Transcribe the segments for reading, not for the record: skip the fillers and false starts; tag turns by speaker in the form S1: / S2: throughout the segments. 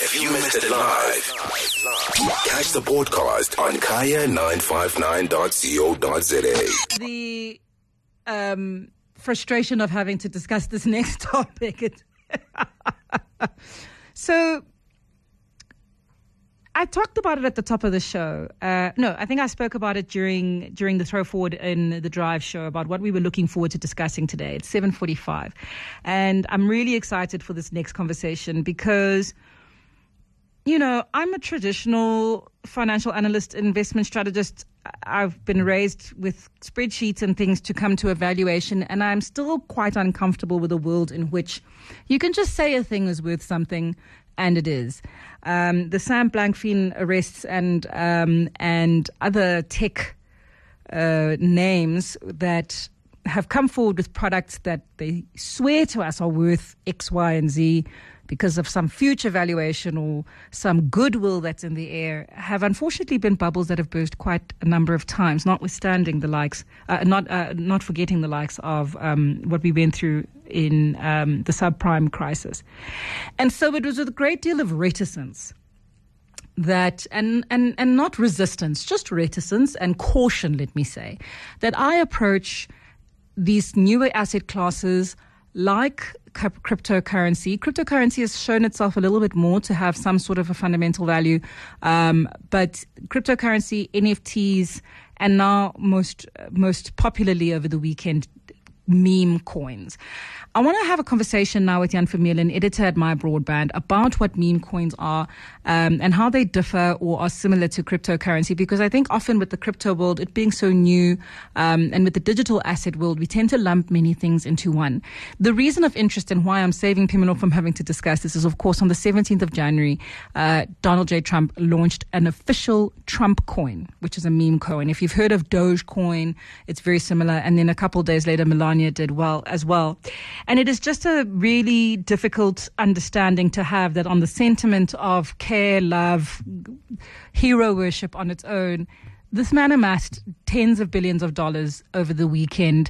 S1: If you missed it live, catch the podcast on kaya959.co.za.
S2: The frustration of having to discuss this next topic. So I talked about it at the top of the show. I think I spoke about it during the throw forward in the drive show about what we were looking forward to discussing today. It's 7:45. And I'm really excited for this next conversation because, I'm a traditional financial analyst, investment strategist. I've been raised with spreadsheets and things to come to a valuation, and I'm still quite uncomfortable with a world in which you can just say a thing is worth something, and it is. The Sam Bankman-Fried arrests and other tech names that have come forward with products that they swear to us are worth X, Y, and Z because of some future valuation or some goodwill that's in the air, have unfortunately been bubbles that have burst quite a number of times, notwithstanding the likes, not forgetting the likes of what we went through in the subprime crisis. And so it was with a great deal of reticence that, and not resistance, just reticence and caution, let me say, that I approach these newer asset classes like cryptocurrency. Cryptocurrency has shown itself a little bit more to have some sort of a fundamental value, but cryptocurrency, NFTs, and now most popularly over the weekend, meme coins. I want to have a conversation now with Jan Vermeulen, editor at My Broadband, about what meme coins are and how they differ or are similar to cryptocurrency, because I think often with the crypto world, it being so new, and with the digital asset world, we tend to lump many things into one. The reason of interest and why I'm saving Pimelo from having to discuss this is, of course, on the 17th of January, Donald J. Trump launched an official Trump coin, which is a meme coin. If you've heard of Dogecoin, it's very similar. And then a couple of days later, Melania did well as well. And it is just a really difficult understanding to have that on the sentiment of care, love, hero worship on its own, this man amassed tens of billions of dollars over the weekend.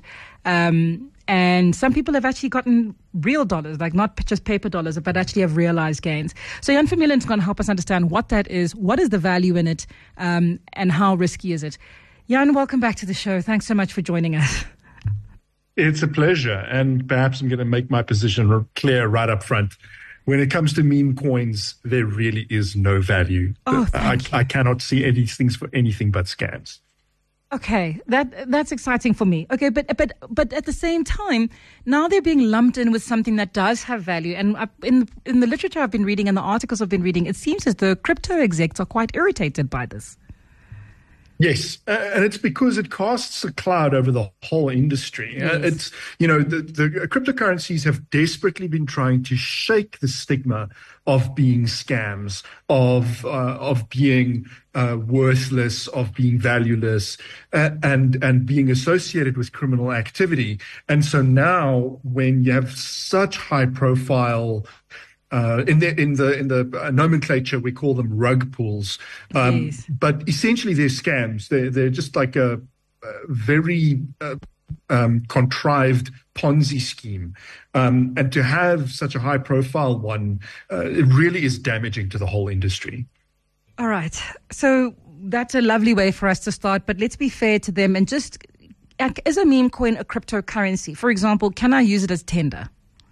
S2: And some people have actually gotten real dollars, like not just paper dollars, but actually have realized gains. So Jan Vermeulen is going to help us understand what that is, what is the value in it, and how risky is it. Jan, welcome back to the show. Thanks so much for joining us.
S3: It's a pleasure, and perhaps I'm going to make my position clear right up front. When it comes to meme coins, there really is no value.
S2: Oh,
S3: I cannot see these things for anything but scams.
S2: Okay, that's exciting for me. Okay, but at the same time, now they're being lumped in with something that does have value. And in the literature I've been reading and the articles I've been reading, it seems as though crypto execs are quite irritated by this.
S3: Yes, and it's because it casts a cloud over the whole industry.
S2: Yes.
S3: It's, the cryptocurrencies have desperately been trying to shake the stigma of being scams, of being worthless, of being valueless, and being associated with criminal activity. And so now, when you have such high profile in the nomenclature, we call them rug pulls, but essentially they're scams. They're just like a very contrived Ponzi scheme, and to have such a high profile one, it really is damaging to the whole industry.
S2: All right, so that's a lovely way for us to start. But let's be fair to them and just, is a meme coin a cryptocurrency? For example, can I use it as tender?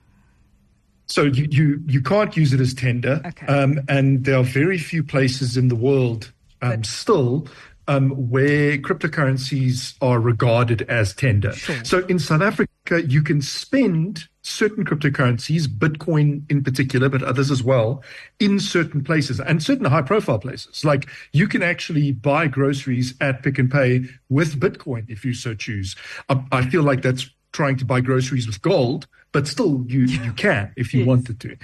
S3: So you can't use it as tender,
S2: okay.
S3: And there are very few places in the world still where cryptocurrencies are regarded as tender.
S2: Sure.
S3: So in South Africa, you can spend certain cryptocurrencies, Bitcoin in particular, but others as well, in certain places and certain high-profile places. Like you can actually buy groceries at Pick n Pay with Bitcoin if you so choose. I feel like that's trying to buy groceries with gold, but still you can if you wanted to.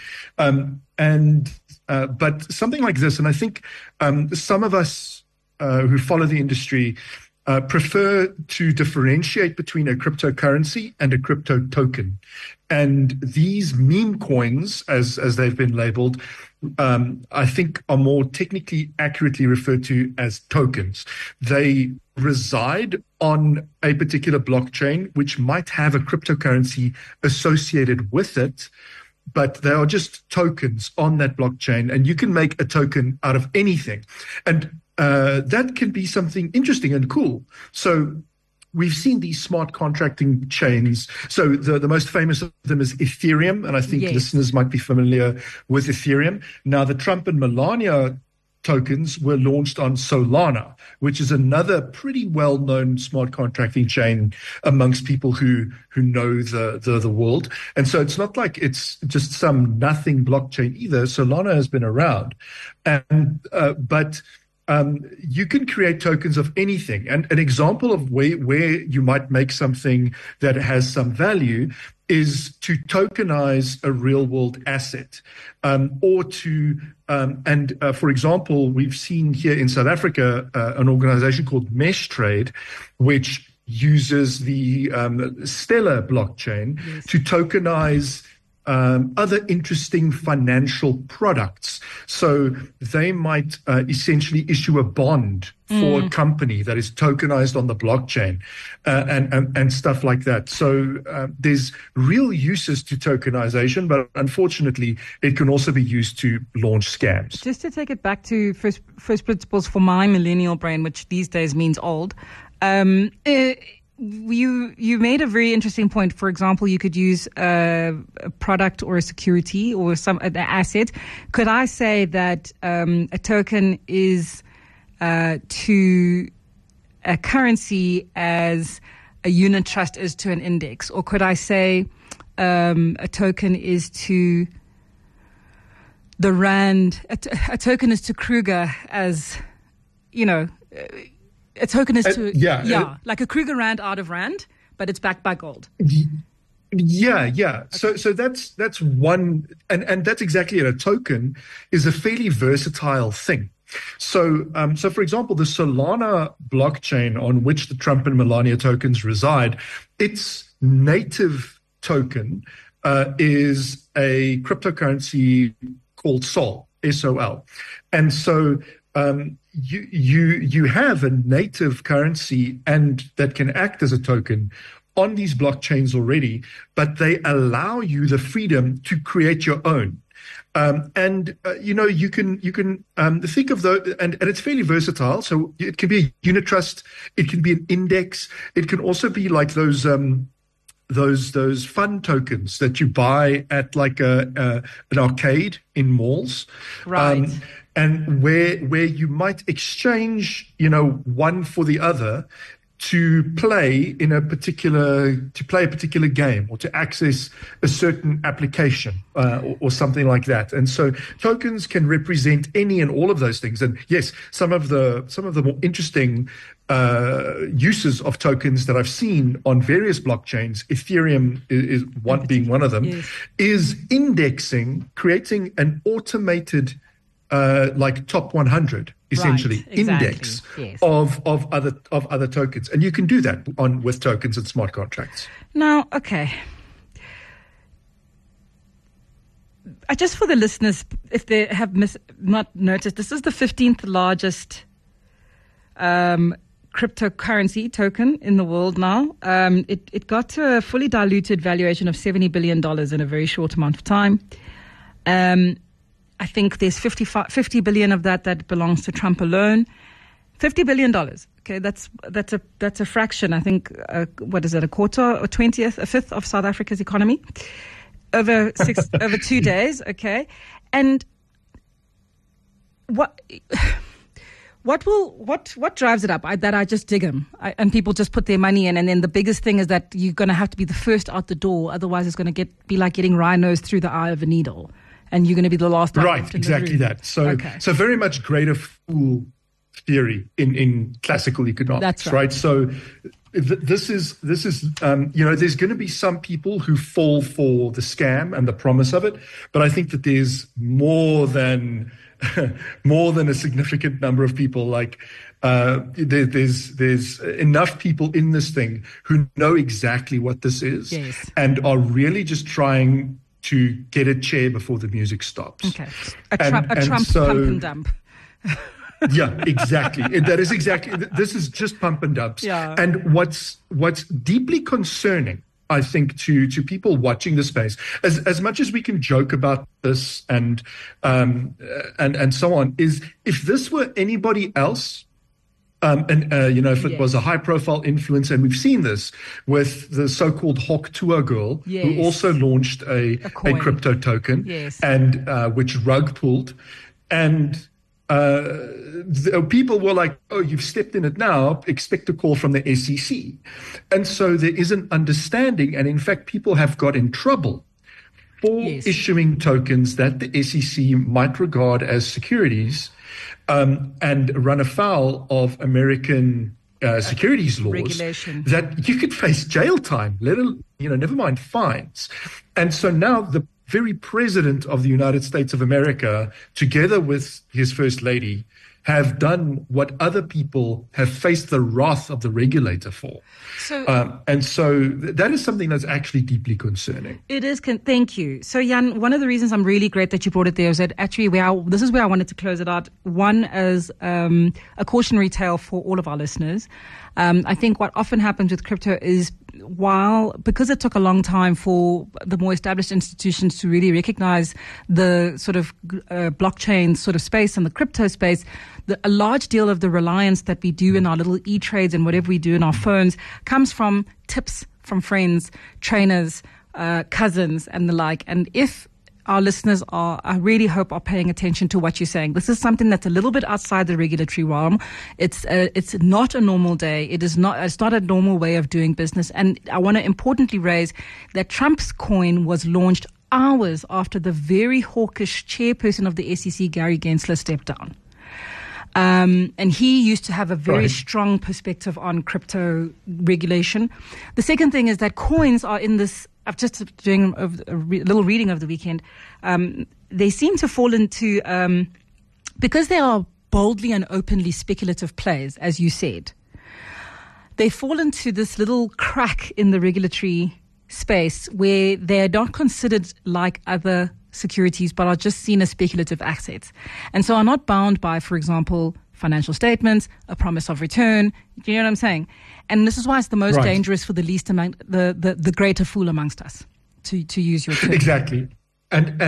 S3: But something like this, and I think some of us who follow the industry prefer to differentiate between a cryptocurrency and a crypto token. And these meme coins, as they've been labeled, I think are more technically accurately referred to as tokens. They reside on a particular blockchain, which might have a cryptocurrency associated with it. but they are just tokens on that blockchain, and you can make a token out of anything. And that can be something interesting and cool. So we've seen these smart contracting chains. So the most famous of them is Ethereum, and I think listeners might be familiar with Ethereum. Now, the Trump and Melania tokens were launched on Solana, which is another pretty well-known smart contracting chain amongst people who know the world. And so it's not like it's just some nothing blockchain either. Solana has been around, but you can create tokens of anything. And an example of where you might make something that has some value is to tokenize a real world asset, or to, for example, we've seen here in South Africa an organization called Meshtrade, which uses the Stellar blockchain to tokenize other interesting financial products. So they might essentially issue a bond for a company that is tokenized on the blockchain, and stuff like that. So there's real uses to tokenization, but unfortunately, it can also be used to launch scams.
S2: Just to take it back to first principles for my millennial brain, which these days means old. You made a very interesting point. For example, you could use a product or a security or an asset. Could I say that a token is to a currency as a unit trust is to an index? Or could I say a token is to the Rand, a token is to Kruger as, a token is to, like a Kruger Rand out of Rand, but it's backed by gold.
S3: Yeah. Okay. So that's one, and that's exactly it. A token is a fairly versatile thing. So for example, the Solana blockchain on which the Trump and Melania tokens reside, its native token is a cryptocurrency called SOL, S-O-L. And so you have a native currency and that can act as a token on these blockchains already, but they allow you the freedom to create your own. You can think of those, and it's fairly versatile. So it can be a unit trust, it can be an index, it can also be like those fun tokens that you buy at like an arcade in malls,
S2: right?
S3: And where you might exchange, one for the other to play a particular game or to access a certain application or something like that. And so tokens can represent any and all of those things. And yes, some of the more interesting uses of tokens that I've seen on various blockchains, Ethereum is being one of them, is indexing, creating an automated like top 100 essentially,
S2: right, exactly.
S3: Index of other tokens, and you can do that with tokens and smart contracts.
S2: Now, okay, just for the listeners, if they have not noticed, this is the 15th largest cryptocurrency token in the world now. It got to a fully diluted valuation of $70 billion in a very short amount of time. I think there's 50 billion of that belongs to Trump alone. $50 billion. Okay, that's a fraction. I think what is it? A quarter, a 20th, a fifth of South Africa's economy over 2 days. Okay, and what drives it up? I just dig them, and people just put their money in, and then the biggest thing is that you're going to have to be the first out the door. Otherwise, it's going to be like getting rhinos through the eye of a needle. And you're going to be the last one.
S3: Right, exactly that. So very much greater fool theory in classical economics.
S2: That's
S3: right. So this is there's going to be some people who fall for the scam and the promise of it, but I think that there's more than a significant number of people. Like there's enough people in this thing who know exactly what this is, and are really just trying to get a chair before the music stops.
S2: Okay. A Trump pump and dump.
S3: Yeah, exactly. That is exactly, this is just pump and dumps.
S2: Yeah.
S3: And what's deeply concerning I think, to people watching the space, as much as we can joke about this and so on, is if this were anybody else, if it was a high-profile influencer, and we've seen this with the so-called Hawk Tour girl, who also launched a crypto token, and which rug pulled, and people were like, "Oh, you've stepped in it now. Expect a call from the SEC," and so there is an understanding, and in fact, people have got in trouble for issuing tokens that the SEC might regard as securities. And run afoul of American securities laws,
S2: regulation,
S3: that you could face jail time, never mind fines. And so now the very president of the United States of America, together with his first lady, have done what other people have faced the wrath of the regulator for. And so that is something that's actually deeply concerning.
S2: It is. Thank you. So, Jan, one of the reasons I'm really great that you brought it there is that actually this is where I wanted to close it out. One, as a cautionary tale for all of our listeners. I think what often happens with crypto is because it took a long time for the more established institutions to really recognize the sort of blockchain sort of space and the crypto space, a large deal of the reliance that we do in our little e-trades and whatever we do in our phones comes from tips from friends, trainers, cousins, and the like. And if our listeners I really hope, are paying attention to what you're saying. This is something that's a little bit outside the regulatory realm. It's not a normal day. It's not a normal way of doing business. And I want to importantly raise that Trump's coin was launched hours after the very hawkish chairperson of the SEC, Gary Gensler, stepped down. And he used to have a very strong perspective on crypto regulation. The second thing is that coins are in this. I'm just doing a little reading of the weekend. They seem to fall into, because they are boldly and openly speculative plays, as you said, they fall into this little crack in the regulatory space where they're not considered like other securities, but are just seen as speculative assets. And so are not bound by, for example, financial statements, a promise of return. Do you know what I'm saying? And this is why it's the most dangerous for the least among the greater fool amongst us, to use your term.
S3: Exactly. And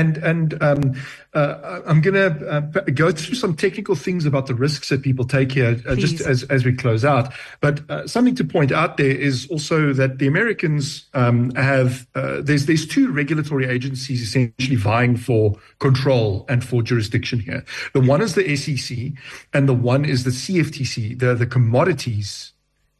S3: I'm going to go through some technical things about the risks that people take here, just as we close out. But something to point out there is also that the Americans have there's two regulatory agencies essentially vying for control and for jurisdiction here. The one is the SEC, and the one is the CFTC, the commodities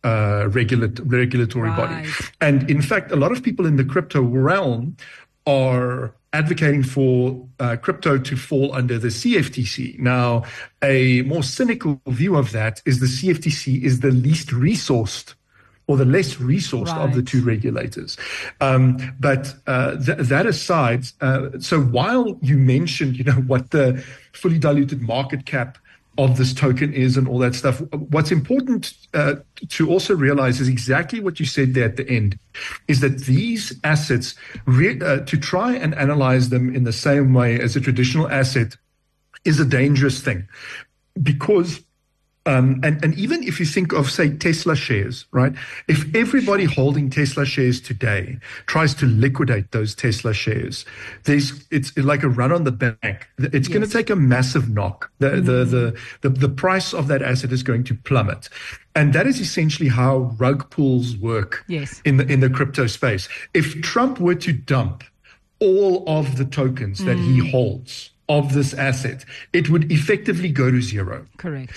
S3: regulatory body. And in fact, a lot of people in the crypto realm are advocating for crypto to fall under the CFTC. Now, a more cynical view of that is the CFTC is the least resourced or the less resourced of the two regulators. But that aside, so while you mentioned, what the fully diluted market cap of this token is and all that stuff, what's important to also realize is exactly what you said there at the end, is that these assets, to try and analyze them in the same way as a traditional asset is a dangerous thing. Because and even if you think of, say, Tesla shares, right? If everybody holding Tesla shares today tries to liquidate those Tesla shares, it's like a run on the bank. It's going to take a massive knock. The price of that asset is going to plummet. And that is essentially how rug pulls work in the crypto space. If Trump were to dump all of the tokens that he holds of this asset, it would effectively go to zero.
S2: Correct.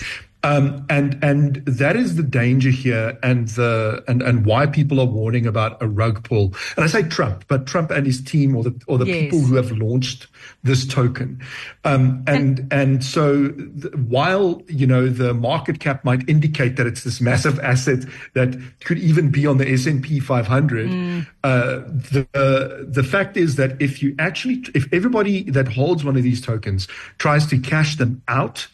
S3: And that is the danger here, and why people are warning about a rug pull. And I say Trump, but Trump and his team, or the people who have launched this token. And so while the market cap might indicate that it's this massive asset that could even be on the S&P 500, the fact is that if everybody that holds one of these tokens tries to cash them out,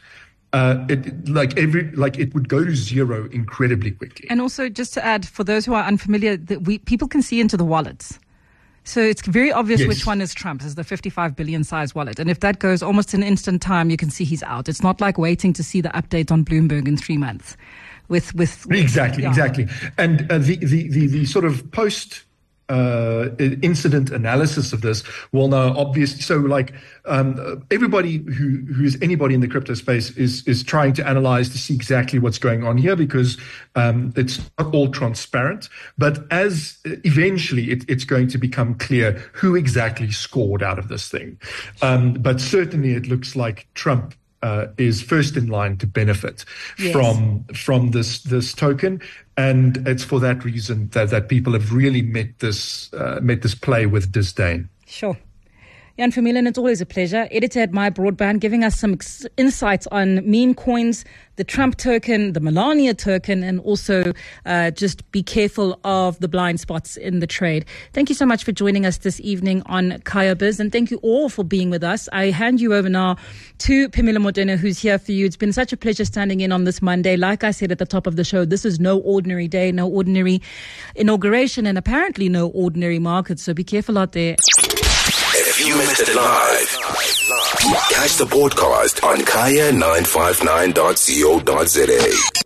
S3: it would go to zero incredibly quickly.
S2: And also, just to add, for those who are unfamiliar, people can see into the wallets. So it's very obvious which one is Trump's, is the 55 billion size wallet. And if that goes almost in instant time, you can see he's out. It's not like waiting to see the update on Bloomberg in 3 months. Exactly.
S3: And the sort of post incident analysis of this will know obviously. So like everybody who's anybody in the crypto space is trying to analyze to see exactly what's going on here, because it's not all transparent. But as eventually it's going to become clear who exactly scored out of this thing. But certainly it looks like Trump is first in line to benefit from this token, and it's for that reason that people have really met this play with disdain.
S2: Sure. Jan Vermeulen, it's always a pleasure. Editor at My Broadband, giving us some insights on meme coins, the Trump token, the Melania token, and also just be careful of the blind spots in the trade. Thank you so much for joining us this evening on Kaya Biz, and thank you all for being with us. I hand you over now to Phemelo Motene, who's here for you. It's been such a pleasure standing in on this Monday. Like I said at the top of the show, this is no ordinary day, no ordinary inauguration, and apparently no ordinary market. So be careful out there.
S1: If you missed it live, catch the podcast on kaya959.co.za.